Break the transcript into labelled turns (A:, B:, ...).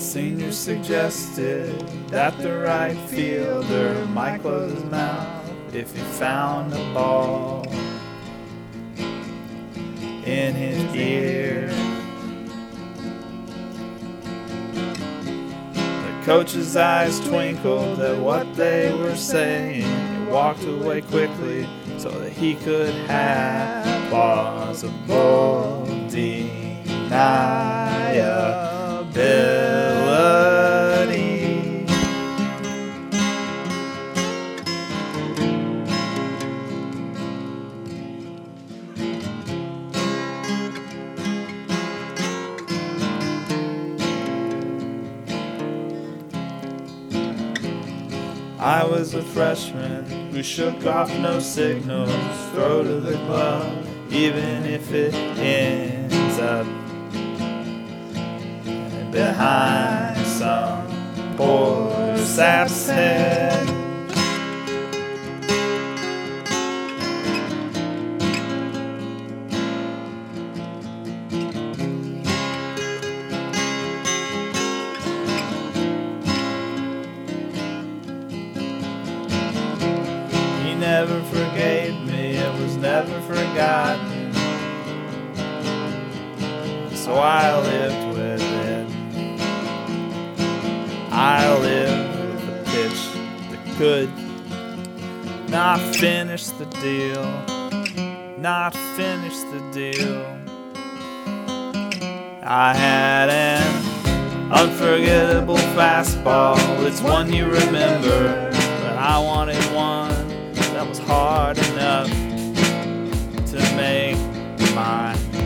A: Senior suggested that the right fielder might close his mouth if he found a ball in his ear. The coach's eyes twinkled at what they were saying. He walked away quickly so that he could have plausible deniability. I was a freshman who shook off no signals, throw to the glove, even if it ends up behind some poor sap's head. He never forgave me, it was never forgotten, so I lived with it. I lived with a pitch that could not finish the deal, not finish the deal. I had an unforgettable fastball, it's one you remember, but I wanted one that was hard enough to make my